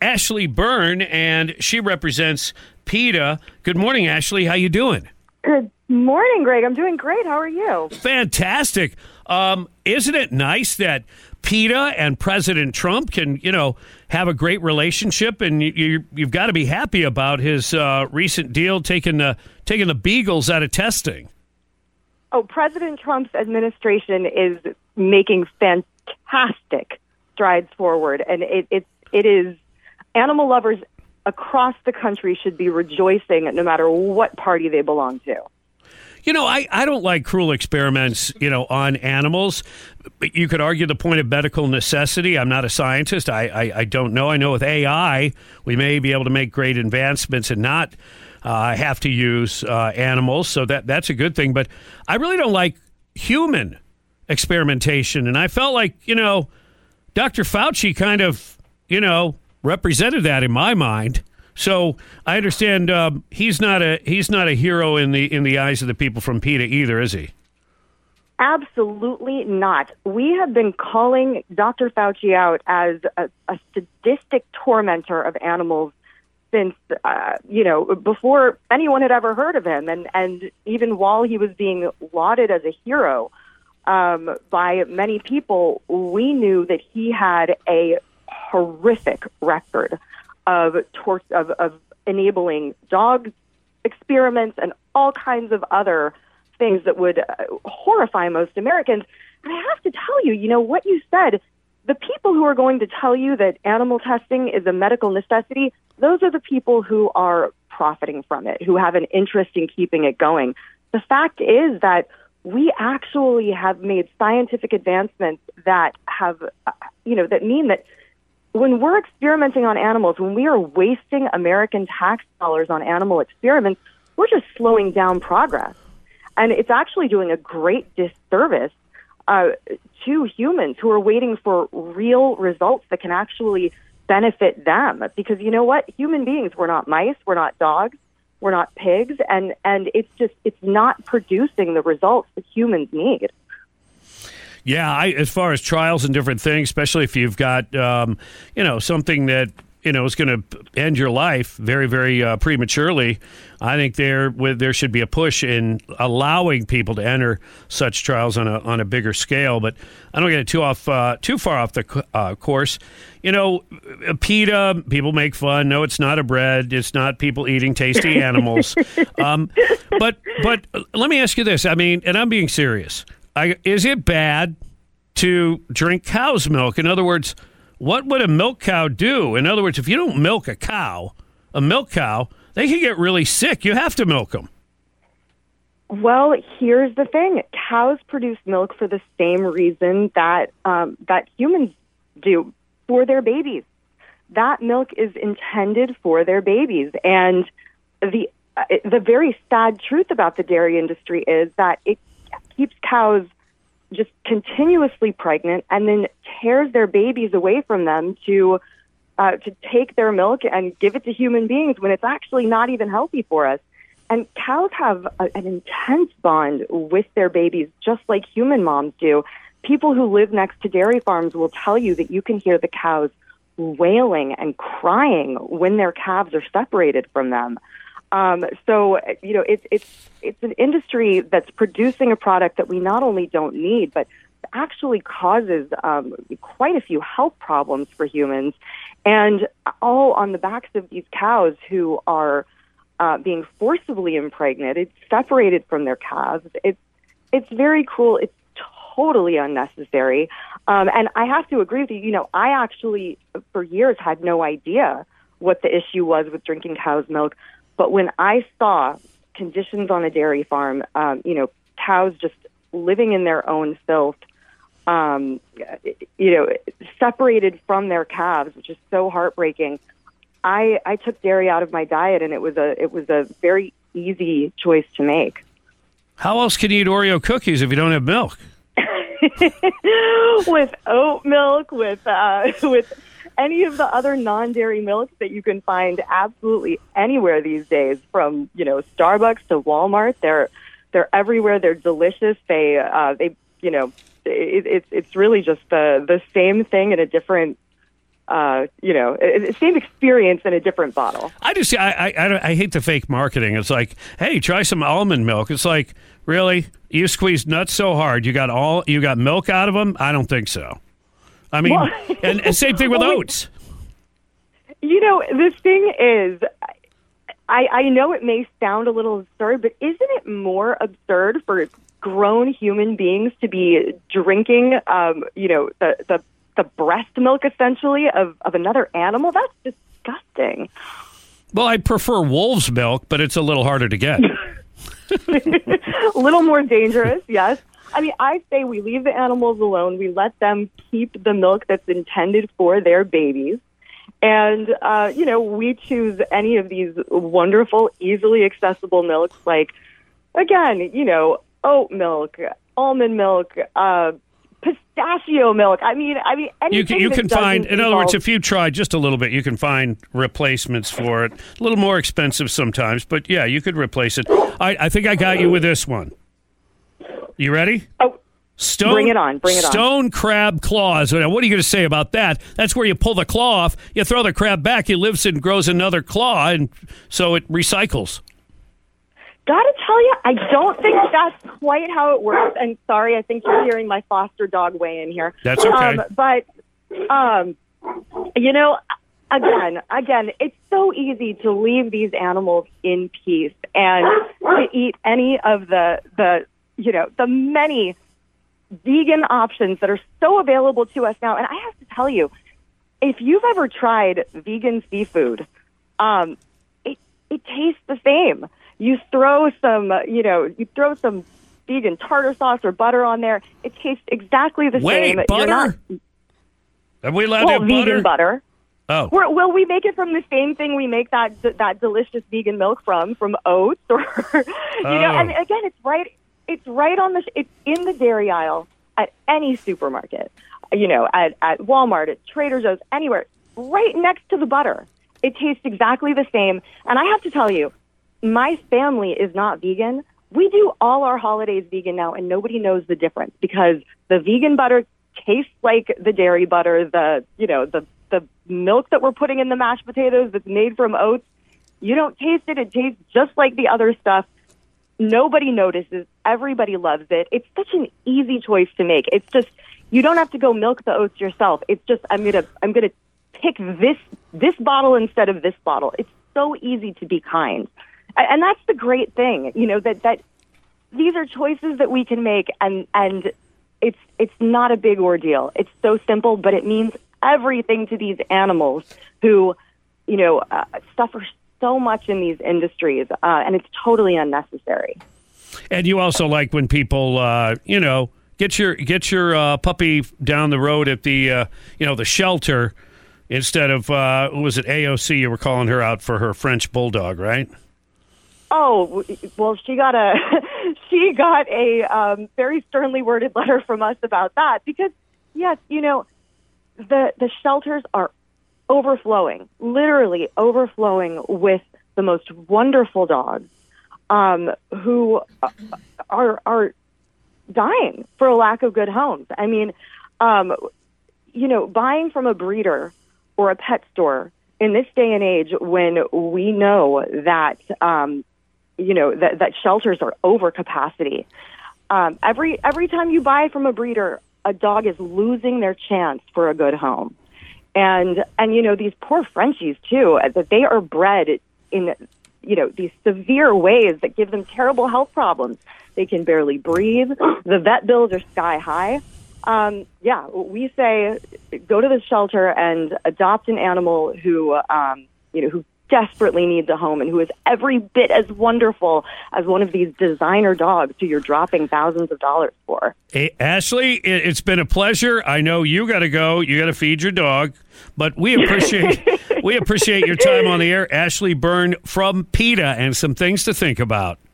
Ashley Byrne, and she represents PETA. Good morning, Ashley. How you doing? Good morning, Greg. I'm doing great. How are you? Fantastic. Isn't it nice that PETA and President Trump can, have a great relationship, and you've got to be happy about his recent deal taking the beagles out of testing. Oh, President Trump's administration is making fantastic strides forward, and it is animal lovers across the country should be rejoicing no matter what party they belong to. I don't like cruel experiments, on animals. You could argue the point of medical necessity. I'm not a scientist. I don't know. I know with AI, we may be able to make great advancements and not have to use animals. So that's a good thing. But I really don't like human experimentation. And I felt like, Dr. Fauci kind of, represented that in my mind. So I understand he's not a hero in the eyes of the people from PETA either, is he? Absolutely not. We have been calling Dr. Fauci out as a sadistic tormentor of animals since before anyone had ever heard of him, and even while he was being lauded as a hero by many people, we knew that he had a horrific record of enabling dog experiments and all kinds of other things that would horrify most Americans. And I have to tell you, what you said, the people who are going to tell you that animal testing is a medical necessity, those are the people who are profiting from it, who have an interest in keeping it going. The fact is that we actually have made scientific advancements that have, that mean that when we're experimenting on animals, when we are wasting American tax dollars on animal experiments, we're just slowing down progress. And it's actually doing a great disservice to humans who are waiting for real results that can actually benefit them. Because you know what? Human beings, we're not mice, we're not dogs, we're not pigs, and it's not producing the results that humans need. Yeah, as far as trials and different things, especially if you've got, something that, is going to end your life very, very prematurely, I think there should be a push in allowing people to enter such trials on a bigger scale. But I don't get too far off the course. PETA, people make fun. No, it's not a bread. It's not people eating tasty animals. But let me ask you this. I mean, and I'm being serious. Is it bad to drink cow's milk? In other words, what would a milk cow do? In other words, if you don't milk a milk cow, they can get really sick. You have to milk them. Well, here's the thing. Cows produce milk for the same reason that humans do, for their babies. That milk is intended for their babies. And the very sad truth about the dairy industry is that it keeps cows just continuously pregnant and then tears their babies away from them to take their milk and give it to human beings when it's actually not even healthy for us. And cows have an intense bond with their babies, just like human moms do. People who live next to dairy farms will tell you that you can hear the cows wailing and crying when their calves are separated from them. So it's an industry that's producing a product that we not only don't need, but actually causes quite a few health problems for humans, and all on the backs of these cows who are being forcibly impregnated, separated from their calves. It's very cruel. It's totally unnecessary. And I have to agree with you. I actually, for years, had no idea what the issue was with drinking cow's milk. But when I saw conditions on a dairy farm, cows just living in their own filth, separated from their calves, which is so heartbreaking, I took dairy out of my diet, and it was a very easy choice to make. How else can you eat Oreo cookies if you don't have milk? With oat milk, with any of the other non-dairy milks that you can find absolutely anywhere these days, from Starbucks to Walmart. They're everywhere. They're delicious. It's really just the same thing in a different same experience in a different bottle. I hate the fake marketing. It's like, hey, try some almond milk. It's like, really? You squeeze nuts so hard, you got milk out of them? I don't think so. I mean, and same thing with oats. The thing is, I know it may sound a little absurd, but isn't it more absurd for grown human beings to be drinking, the breast milk, essentially, of another animal? That's disgusting. Well, I prefer wolf's milk, but it's a little harder to get. A little more dangerous, yes. I mean, I say we leave the animals alone. We let them keep the milk that's intended for their babies. And, we choose any of these wonderful, easily accessible milks, like, again, oat milk, almond milk, pistachio milk. I mean, anything you can find. In other words, if you try just a little bit, you can find replacements for it. A little more expensive sometimes, but yeah, you could replace it. I think I got you with this one. You ready? Oh, bring it on. Stone crab claws. Now, what are you going to say about that? That's where you pull the claw off, you throw the crab back, it lives and grows another claw, and so it recycles. Gotta tell you, I don't think that's quite how it works. And sorry, I think you're hearing my foster dog weigh in here. That's okay. Again, it's so easy to leave these animals in peace and to eat any of the many vegan options that are so available to us now. And I have to tell you, if you've ever tried vegan seafood, it tastes the same. You throw some vegan tartar sauce or butter on there. It tastes exactly the same. Wait, butter? Are we allowed to have vegan butter? Oh. We make it from the same thing we make that delicious vegan milk from oats, or and again, it's right on it's in the dairy aisle at any supermarket, at Walmart, at Trader Joe's, anywhere, right next to the butter. It tastes exactly the same. And I have to tell you, my family is not vegan. We do all our holidays vegan now, and nobody knows the difference because the vegan butter tastes like the dairy butter. The milk that we're putting in the mashed potatoes that's made from oats, you don't taste it. It tastes just like the other stuff. Nobody notices. Everybody loves it. It's such an easy choice to make. It's just, you don't have to go milk the oats yourself. It's just, I'm gonna pick this bottle instead of this bottle. It's so easy to be kind. And that's the great thing, that these are choices that we can make, and it's not a big ordeal. It's so simple, but it means everything to these animals who, suffer so much in these industries, and it's totally unnecessary. And you also like when people, get your puppy down the road at the the shelter instead of was it AOC? You were calling her out for her French bulldog, right? Oh, well, she got a very sternly worded letter from us about that because, yes, the shelters are overflowing, literally overflowing with the most wonderful dogs who are dying for a lack of good homes. I mean, buying from a breeder or a pet store in this day and age when we know that that shelters are over capacity. Every time you buy from a breeder, a dog is losing their chance for a good home. And these poor Frenchies too, that they are bred in these severe ways that give them terrible health problems. They can barely breathe. The vet bills are sky high. We say go to the shelter and adopt an animal who desperately needs a home and who is every bit as wonderful as one of these designer dogs who you're dropping thousands of dollars for. Hey, Ashley, it's been a pleasure. I know you got to go. You got to feed your dog, but we appreciate your time on the air. Ashley Byrne from PETA, and some things to think about.